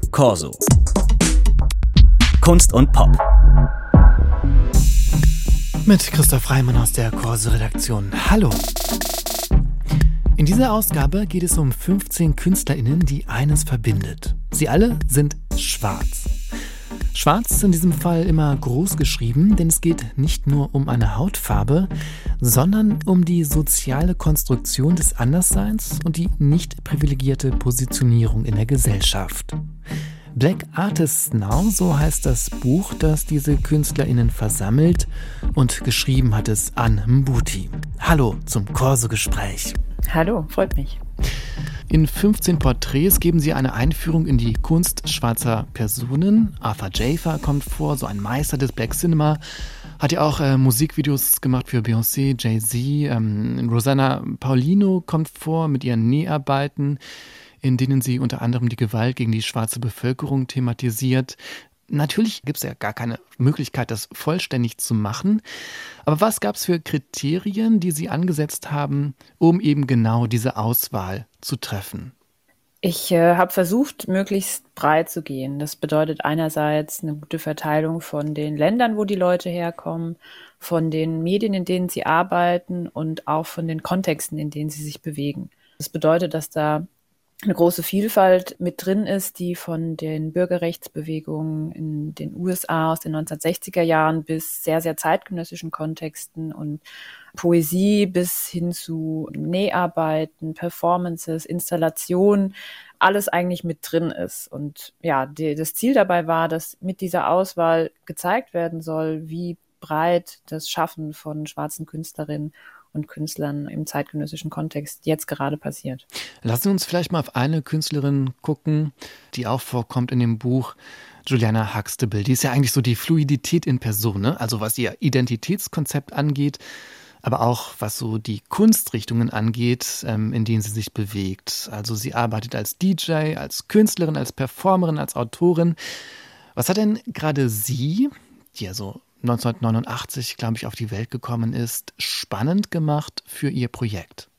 Corso. Kunst und Pop. Mit Christoph Reimann aus der Corso-Redaktion. Hallo! In dieser Ausgabe geht es um 15 KünstlerInnen, die eines verbindet. Sie alle sind schwarz. Schwarz ist in diesem Fall immer groß geschrieben, denn es geht nicht nur um eine Hautfarbe, sondern um die soziale Konstruktion des Andersseins und die nicht privilegierte Positionierung in der Gesellschaft. Black Artists Now, so heißt das Buch, das diese KünstlerInnen versammelt, und geschrieben hat es Ann Mbuti. Hallo zum Corso-Gespräch. Hallo, freut mich. In 15 Porträts geben sie eine Einführung in die Kunst schwarzer Personen. Arthur Jafa kommt vor, so ein Meister des Black Cinema. Hat ja auch Musikvideos gemacht für Beyoncé, Jay-Z. Rosanna Paulino kommt vor mit ihren Näharbeiten, in denen sie unter anderem die Gewalt gegen die schwarze Bevölkerung thematisiert. Natürlich gibt es ja gar keine Möglichkeit, das vollständig zu machen. Aber was gab es für Kriterien, die Sie angesetzt haben, um eben genau diese Auswahl zu treffen? Ich habe versucht, möglichst breit zu gehen. Das bedeutet einerseits eine gute Verteilung von den Ländern, wo die Leute herkommen, von den Medien, in denen sie arbeiten und auch von den Kontexten, in denen sie sich bewegen. Das bedeutet, dass da eine große Vielfalt mit drin ist, die von den Bürgerrechtsbewegungen in den USA aus den 1960er Jahren bis sehr, sehr zeitgenössischen Kontexten und Poesie bis hin zu Näharbeiten, Performances, Installationen, alles eigentlich mit drin ist. Und ja, das Ziel dabei war, dass mit dieser Auswahl gezeigt werden soll, wie breit das Schaffen von schwarzen Künstlerinnen und Künstlern im zeitgenössischen Kontext jetzt gerade passiert. Lassen Sie uns vielleicht mal auf eine Künstlerin gucken, die auch vorkommt in dem Buch, Juliana Huxtable. Die ist ja eigentlich so die Fluidität in Person, ne? Also was ihr Identitätskonzept angeht, aber auch was so die Kunstrichtungen angeht, in denen sie sich bewegt. Also sie arbeitet als DJ, als Künstlerin, als Performerin, als Autorin. Was hat denn gerade sie, die ja so 1989, glaube ich, auf die Welt gekommen ist, spannend gemacht für ihr Projekt?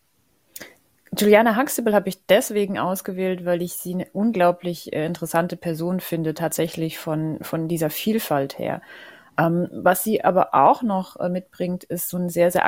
Juliana Huxtable habe ich deswegen ausgewählt, weil ich sie eine unglaublich interessante Person finde, tatsächlich von dieser Vielfalt her. Was sie aber auch noch mitbringt, ist so eine sehr, sehr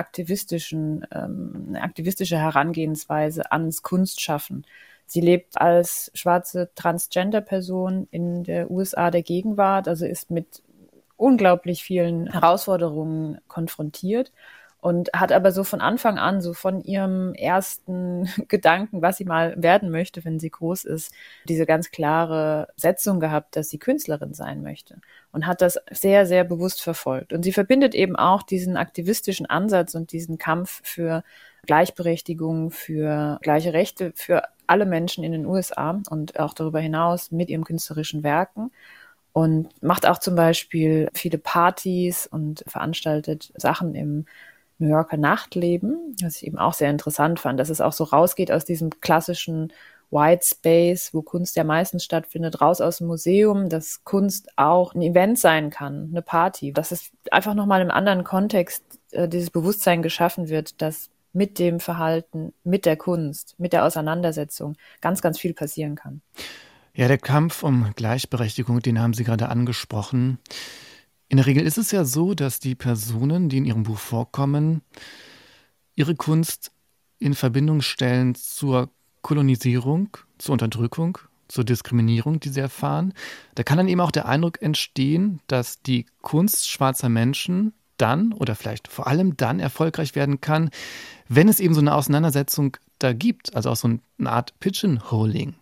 eine aktivistische Herangehensweise ans Kunstschaffen. Sie lebt als schwarze Transgender-Person in der USA der Gegenwart, also ist mit unglaublich vielen Herausforderungen konfrontiert und hat aber so von Anfang an, so von ihrem ersten Gedanken, was sie mal werden möchte, wenn sie groß ist, diese ganz klare Setzung gehabt, dass sie Künstlerin sein möchte und hat das sehr, sehr bewusst verfolgt. Und sie verbindet eben auch diesen aktivistischen Ansatz und diesen Kampf für Gleichberechtigung, für gleiche Rechte für alle Menschen in den USA und auch darüber hinaus mit ihren künstlerischen Werken. Und macht auch zum Beispiel viele Partys und veranstaltet Sachen im New Yorker Nachtleben, was ich eben auch sehr interessant fand, dass es auch so rausgeht aus diesem klassischen White Space, wo Kunst ja meistens stattfindet, raus aus dem Museum, dass Kunst auch ein Event sein kann, eine Party, dass es einfach nochmal im anderen Kontext dieses Bewusstsein geschaffen wird, dass mit dem Verhalten, mit der Kunst, mit der Auseinandersetzung ganz, ganz viel passieren kann. Ja, der Kampf um Gleichberechtigung, den haben Sie gerade angesprochen. In der Regel ist es ja so, dass die Personen, die in Ihrem Buch vorkommen, ihre Kunst in Verbindung stellen zur Kolonisierung, zur Unterdrückung, zur Diskriminierung, die sie erfahren. Da kann dann eben auch der Eindruck entstehen, dass die Kunst schwarzer Menschen dann oder vielleicht vor allem dann erfolgreich werden kann, wenn es eben so eine Auseinandersetzung da gibt, also auch so eine Art Pigeonholing.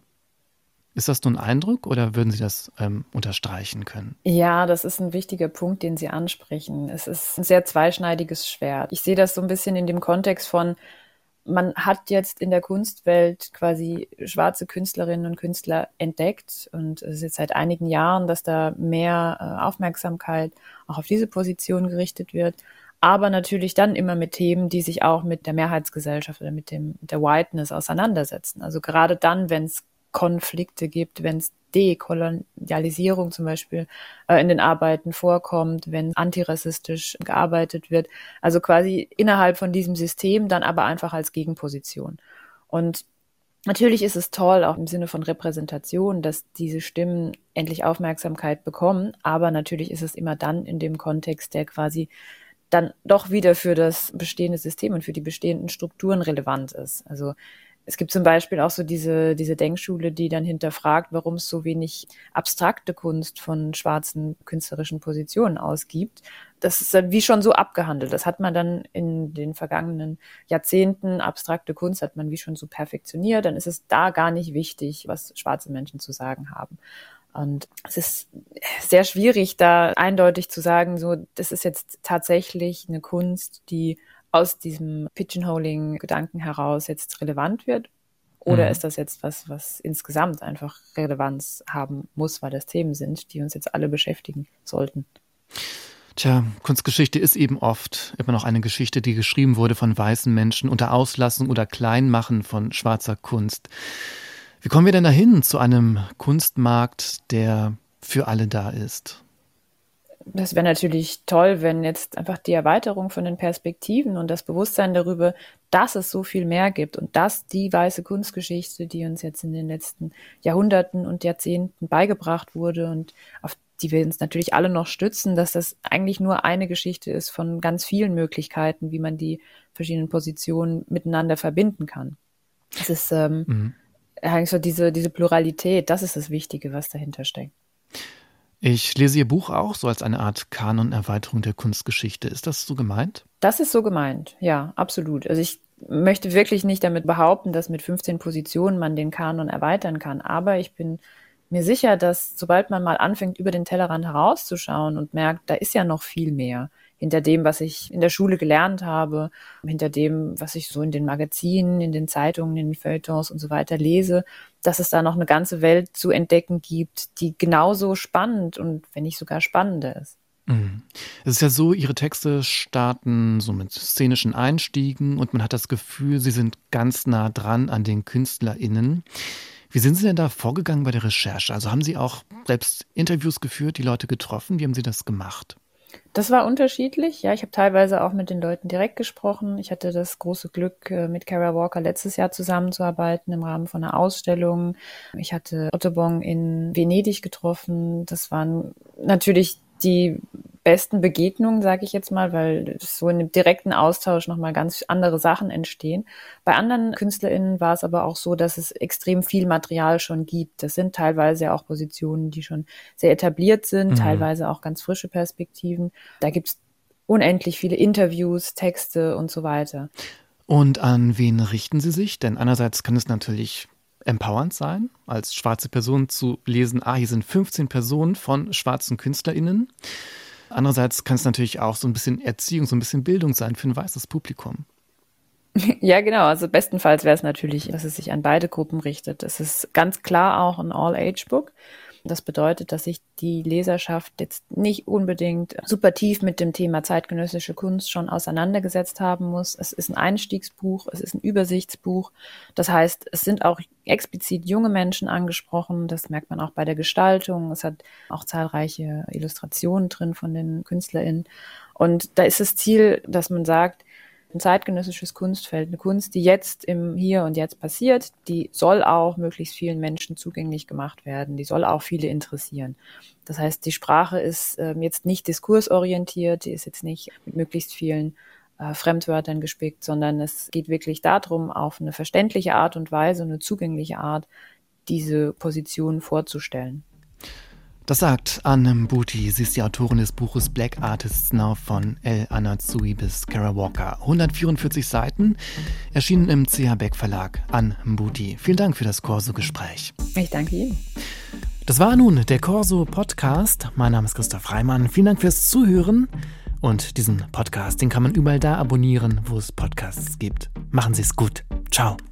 Ist das nur ein Eindruck oder würden Sie das unterstreichen können? Ja, das ist ein wichtiger Punkt, den Sie ansprechen. Es ist ein sehr zweischneidiges Schwert. Ich sehe das so ein bisschen in dem Kontext von, man hat jetzt in der Kunstwelt quasi schwarze Künstlerinnen und Künstler entdeckt und es ist jetzt seit einigen Jahren, dass da mehr Aufmerksamkeit auch auf diese Position gerichtet wird. Aber natürlich dann immer mit Themen, die sich auch mit der Mehrheitsgesellschaft oder mit der Whiteness auseinandersetzen. Also gerade dann, wenn es Konflikte gibt, wenn es Dekolonialisierung zum Beispiel in den Arbeiten vorkommt, wenn antirassistisch gearbeitet wird. Also quasi innerhalb von diesem System dann aber einfach als Gegenposition. Und Natürlich ist es toll, auch im Sinne von Repräsentation, dass diese Stimmen endlich Aufmerksamkeit bekommen, aber natürlich ist es immer dann in dem Kontext, der quasi dann doch wieder für das bestehende System und für die bestehenden Strukturen relevant ist. Also es gibt zum Beispiel auch so diese Denkschule, die dann hinterfragt, warum es so wenig abstrakte Kunst von schwarzen künstlerischen Positionen ausgibt. Das ist dann wie schon so abgehandelt. Das hat man dann in den vergangenen Jahrzehnten, abstrakte Kunst hat man wie schon so perfektioniert. Dann ist es da gar nicht wichtig, was schwarze Menschen zu sagen haben. Und es ist sehr schwierig, da eindeutig zu sagen, so, das ist jetzt tatsächlich eine Kunst, die aus diesem Pigeonholing-Gedanken heraus jetzt relevant wird? Oder ist das jetzt was insgesamt einfach Relevanz haben muss, weil das Themen sind, die uns jetzt alle beschäftigen sollten? Tja, Kunstgeschichte ist eben oft immer noch eine Geschichte, die geschrieben wurde von weißen Menschen unter Auslassung oder Kleinmachen von schwarzer Kunst. Wie kommen wir denn dahin zu einem Kunstmarkt, der für alle da ist? Das wäre natürlich toll, wenn jetzt einfach die Erweiterung von den Perspektiven und das Bewusstsein darüber, dass es so viel mehr gibt und dass die weiße Kunstgeschichte, die uns jetzt in den letzten Jahrhunderten und Jahrzehnten beigebracht wurde und auf die wir uns natürlich alle noch stützen, dass das eigentlich nur eine Geschichte ist von ganz vielen Möglichkeiten, wie man die verschiedenen Positionen miteinander verbinden kann. Es ist eigentlich so diese Pluralität, das ist das Wichtige, was dahinter steckt. Ich lese Ihr Buch auch so als eine Art Kanonerweiterung der Kunstgeschichte. Ist das so gemeint? Das ist so gemeint, ja, absolut. Also ich möchte wirklich nicht damit behaupten, dass mit 15 Positionen man den Kanon erweitern kann. Aber ich bin mir sicher, dass sobald man mal anfängt, über den Tellerrand herauszuschauen und merkt, da ist ja noch viel mehr hinter dem, was ich in der Schule gelernt habe, hinter dem, was ich so in den Magazinen, in den Zeitungen, in den Feuilletons und so weiter lese, dass es da noch eine ganze Welt zu entdecken gibt, die genauso spannend und wenn nicht sogar spannender ist. Es ist ja so, Ihre Texte starten so mit szenischen Einstiegen und man hat das Gefühl, Sie sind ganz nah dran an den KünstlerInnen. Wie sind Sie denn da vorgegangen bei der Recherche? Also haben Sie auch selbst Interviews geführt, die Leute getroffen? Wie haben Sie das gemacht? Das war unterschiedlich. Ja, ich habe teilweise auch mit den Leuten direkt gesprochen. Ich hatte das große Glück, mit Kara Walker letztes Jahr zusammenzuarbeiten im Rahmen von einer Ausstellung. Ich hatte Otto Bong in Venedig getroffen. Das waren natürlich die besten Begegnungen, sage ich jetzt mal, weil so in dem direkten Austausch nochmal ganz andere Sachen entstehen. Bei anderen KünstlerInnen war es aber auch so, dass es extrem viel Material schon gibt. Das sind teilweise auch Positionen, die schon sehr etabliert sind, teilweise auch ganz frische Perspektiven. Da gibt es unendlich viele Interviews, Texte und so weiter. Und an wen richten Sie sich? Denn einerseits kann es natürlich empowernd sein, als schwarze Person zu lesen, hier sind 15 Personen von schwarzen KünstlerInnen. Andererseits kann es natürlich auch so ein bisschen Erziehung, so ein bisschen Bildung sein für ein weißes Publikum. Ja, genau. Also bestenfalls wäre es natürlich, dass es sich an beide Gruppen richtet. Es ist ganz klar auch ein All-Age-Book. Das bedeutet, dass sich die Leserschaft jetzt nicht unbedingt super tief mit dem Thema zeitgenössische Kunst schon auseinandergesetzt haben muss. Es ist ein Einstiegsbuch, es ist ein Übersichtsbuch. Das heißt, es sind auch explizit junge Menschen angesprochen. Das merkt man auch bei der Gestaltung. Es hat auch zahlreiche Illustrationen drin von den KünstlerInnen. Und da ist das Ziel, dass man sagt, ein zeitgenössisches Kunstfeld, eine Kunst, die jetzt im Hier und Jetzt passiert, die soll auch möglichst vielen Menschen zugänglich gemacht werden, die soll auch viele interessieren. Das heißt, die Sprache ist jetzt nicht diskursorientiert, die ist jetzt nicht mit möglichst vielen Fremdwörtern gespickt, sondern es geht wirklich darum, auf eine verständliche Art und Weise, eine zugängliche Art, diese Position vorzustellen. Das sagt Anne Mbuti. Sie ist die Autorin des Buches Black Artists Now von El Anatsui bis Kara Walker. 144 Seiten, erschienen im CH Beck Verlag. Anne Mbuti, vielen Dank für das Corso-Gespräch. Ich danke Ihnen. Das war nun der Corso-Podcast. Mein Name ist Christoph Reimann. Vielen Dank fürs Zuhören. Und diesen Podcast, den kann man überall da abonnieren, wo es Podcasts gibt. Machen Sie es gut. Ciao.